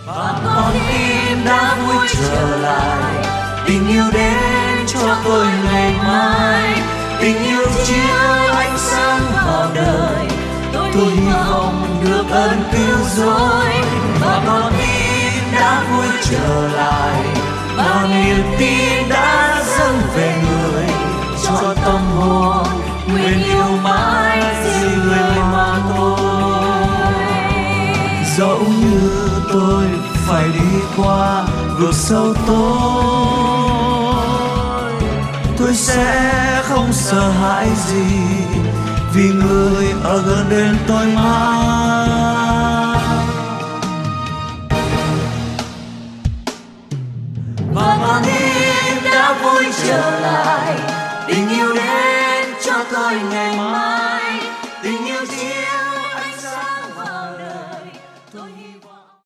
và con tim đã vui trở lại. Tình yêu đến cho tôi ngày mai, tình yêu chiếu ánh sáng vào đời. Tôi hy vọng được ơn cứu rỗi, và con tim đã vui trở lại, và niềm tin đã dâng về người. Cho tâm hồn nguyện yêu mãi riêng người mà thôi. Dẫu như tôi phải đi qua vực sâu tôi sẽ không sợ hãi gì, vì người ở gần bên tôi mãi. Và con tim đã vui trở lại, tình yêu đến cho tôi ngày mai.